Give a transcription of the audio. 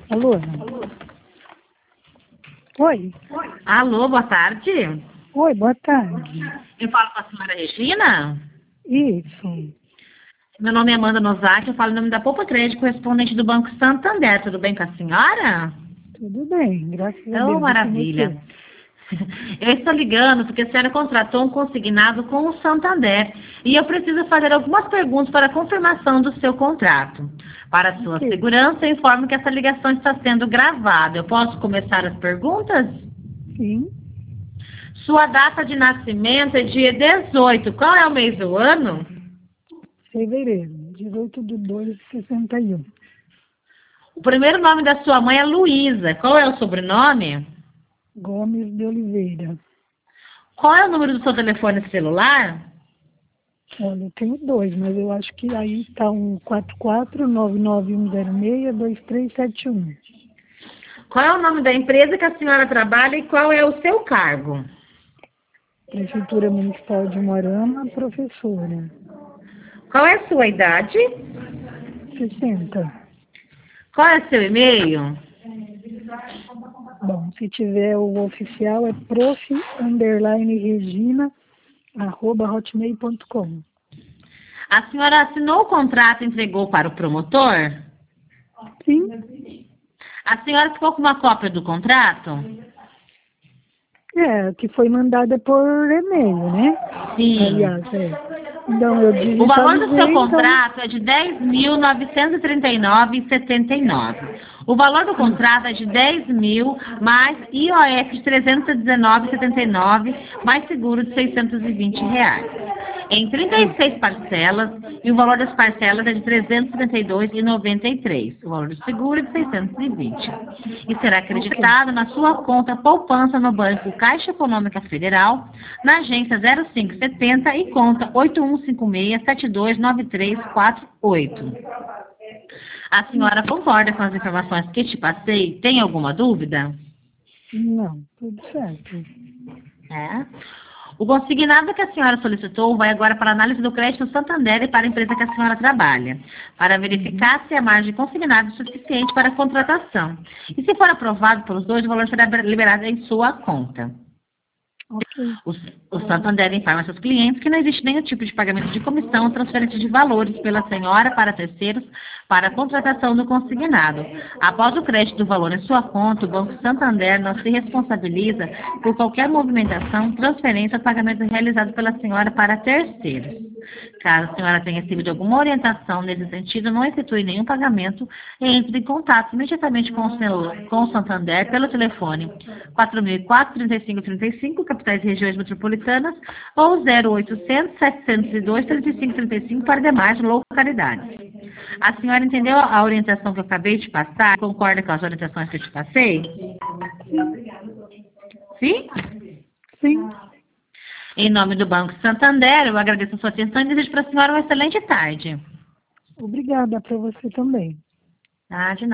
Alô? Oi? Alô, boa tarde. Oi, boa tarde. Eu falo com a senhora Regina. Isso. Meu nome é Amanda Nozaki, eu falo em nome da Poupa Crédito, correspondente do Banco Santander. Tudo bem com a senhora? Tudo bem, graças a Oh, Deus. maravilha. Eu estou ligando porque a senhora contratou um consignado com o Santander e eu preciso fazer algumas perguntas para a confirmação do seu contrato. Para sua Ok. segurança, eu informo que essa ligação está sendo gravada. Eu posso começar as perguntas? Sim, Sua data de nascimento é dia 18. Qual é o mês do ano? fevereiro, 18/2/61. O primeiro nome da sua mãe é Luísa. Qual é o sobrenome? Gomes de Oliveira. Qual é o número do seu telefone celular? Olha, eu tenho dois, mas eu acho que aí está um 44991062371. Qual é o nome da empresa que a senhora trabalha e qual é o seu cargo? Prefeitura Municipal de Moarama, professora. Qual é a sua idade? 60. Qual é o seu e-mail? Bom, se tiver o oficial é prof_regina@hotmail.com. A senhora assinou o contrato e entregou para o promotor? Sim, A senhora ficou com uma cópia do contrato? que foi mandada por e-mail, né? Sim. Aliás, Então, eu O valor do seu digitalizei, então, contrato é de 10.939,79. O valor do contrato é de 10.000 mais IOF de 319,79 mais seguro de R$ 620. Em 36 parcelas, e o valor das parcelas é de R$ 372,93. O valor do seguro é de 620. E será acreditado na sua conta poupança no Banco Caixa Econômica Federal, na agência 0570 e conta 8156729348. A senhora concorda com as informações que te passei? Tem alguma dúvida? não, tudo certo. É. O consignado que a senhora solicitou vai agora para a análise do crédito Santander e para a empresa que a senhora trabalha, para verificar se a margem consignada é suficiente para a contratação. E se for aprovado pelos dois, o valor será liberado em sua conta. Ok, O Santander informa seus clientes que não existe nenhum tipo de pagamento de comissão ou transferência de valores pela senhora para terceiros para a contratação do consignado. Após o crédito do valor em sua conta, o Banco Santander não se responsabiliza por qualquer movimentação, transferência ou pagamento realizado pela senhora para terceiros. Caso a senhora tenha recebido alguma orientação nesse sentido, não efetue nenhum pagamento e entre em contato imediatamente com o Santander pelo telefone 4004-3535, capitais e regiões metropolitanas, ou 0800-702-3535 para demais localidades. A senhora entendeu a orientação que eu acabei de passar? Concorda com as orientações que eu te passei? Sim? sim. Em nome do Banco Santander, eu agradeço a sua atenção e desejo para a senhora uma excelente tarde. Obrigada para você também. Tá, de nada.